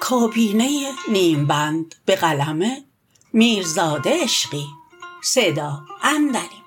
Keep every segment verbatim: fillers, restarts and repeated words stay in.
کابینه نیم بند به قلم میرزاده عشقی. صدا اندریم.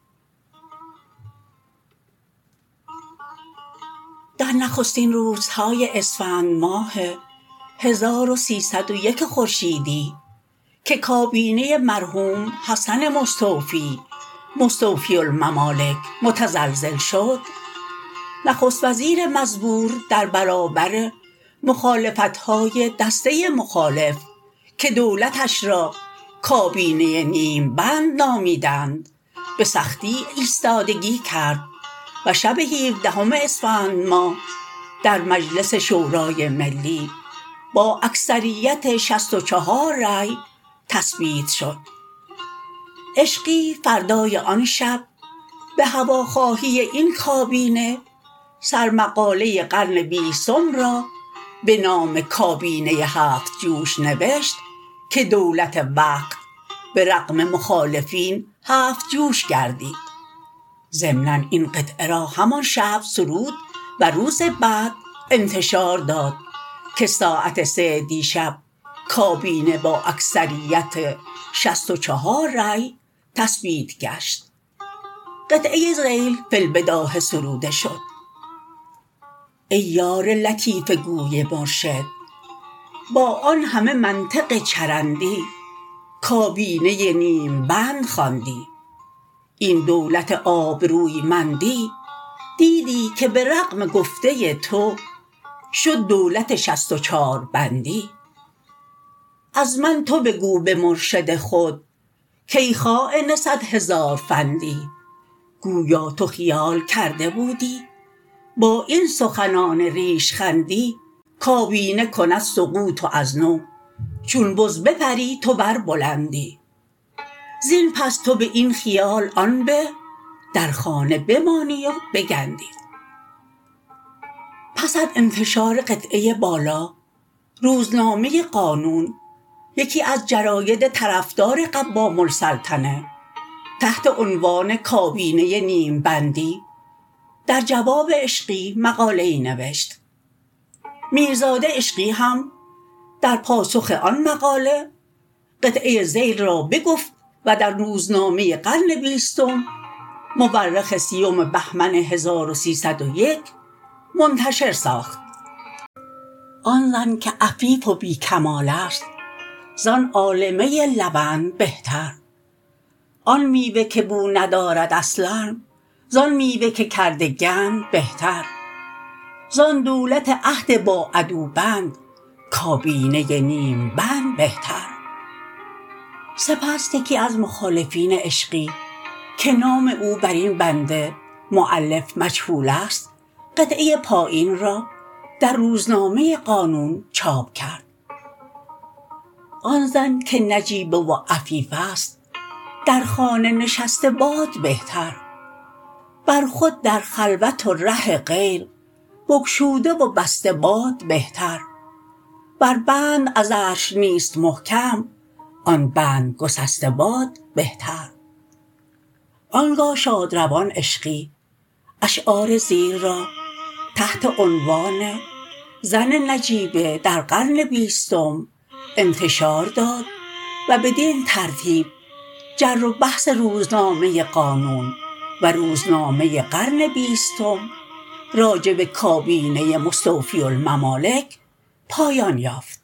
در نخستین روزهای اسفند ماه هزار و سیصد و یک خورشیدی که کابینه مرحوم حسن مستوفی مستوفی الممالک متزلزل شد، نخست وزیر مزبور در برابر مخالفت‌های دسته مخالف که دولتش را کابینه نیم بند نامیدند به سختی ایستادگی کرد و شب هفدهم اسفند ماه در مجلس شورای ملی با اکثریت شصت و چهار رای تثبیت شد. عشقی فردای آن شب به هواخواهی این کابینه سرمقاله قرن بیستم را به نام کابینه هفت جوش نوشت که دولت وقت به رغم مخالفین هفت جوش گردید. ضمناً این قطعه را همان شب سرود و روز بعد انتشار داد که ساعت سه دیشب کابینه با اکثریت شصت و چهار رای تثبیت گشت. قطعه ذیل فی البداهه سروده شد: ای یار لطیف گوی مرشد، با آن همه منطق چرندی کابینه نیم بند خواندی. این دولت آبرویمندی دیدی که به رغم گفته تو شد دولت شصت و چهار بندی. از من تو بگو به مرشد خود کای خاین صد هزار فندی، گویا تو خیال کرده بودی با این سخنان ریش خندی کابینه کند سقوط و از نو چون بز بپری تو بر بلندی. زین پس تو به این خیال آن به در خانه بمانی و بگندی. پس از انتشار قطعه بالا، روزنامه قانون، یکی از جراید طرفدار قوام السلطنه، تحت عنوان کابینه نیم بندی در جواب عشقی مقاله‌ای نوشت. میرزاده عشقی هم در پاسخ آن مقاله قطعه ذیل را بگفت و در روزنامه قرن بیستم مورخ سیوم بهمن هزار و سیصد و یک منتشر ساخت: آن زن که عفیف و بی کمال است زان عالمه لبن بهتر. آن میوه که بو ندارد اصلا زان میوه که کرده گند بهتر. زان دولت عهد با عدوبند کابینه نیم بند بهتر. سپس یکی از مخالفین عشقی که نام او بر این بنده مؤلف مجهول است قطعه پایین را در روزنامه قانون چاپ کرد: آن زن که نجیبه و عفیف است در خانه نشسته باد بهتر. بر خود در خلوت و ره غیر بگشوده و بسته باد بهتر. ور بند از عرش نیست محکم آن بند گسسته باد بهتر. آنگاه شادروان عشقی اشعار ذیل را تحت عنوان زن نجیبه در قرن بیستم انتشار داد و بدین ترتیب جر و بحث روزنامه قانون و روزنامه قرن بیستم راجع به کابینه مستوفی الممالک پایان یافت.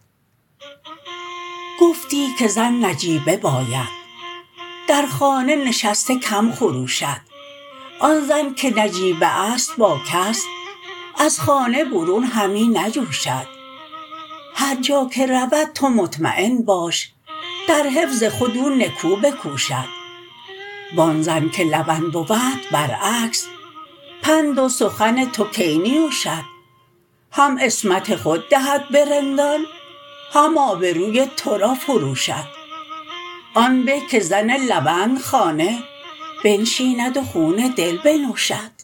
گفتی که زن نجیبه باید در خانه نشسته کم خروشد. آن زن که نجیبه است با کس از خانه برون همی نجوشد. هر جا که رود تو مطمئن باش در حفظ خود او نکو بکوشد. وان زن که لبن بود برعکس پند و سخن تو کی نیوشد. هم عصمت خود دهد به رندان هم آبروی تو را فروشد. آن به که زن لبند خانه بنشیند و خون دل بنوشد.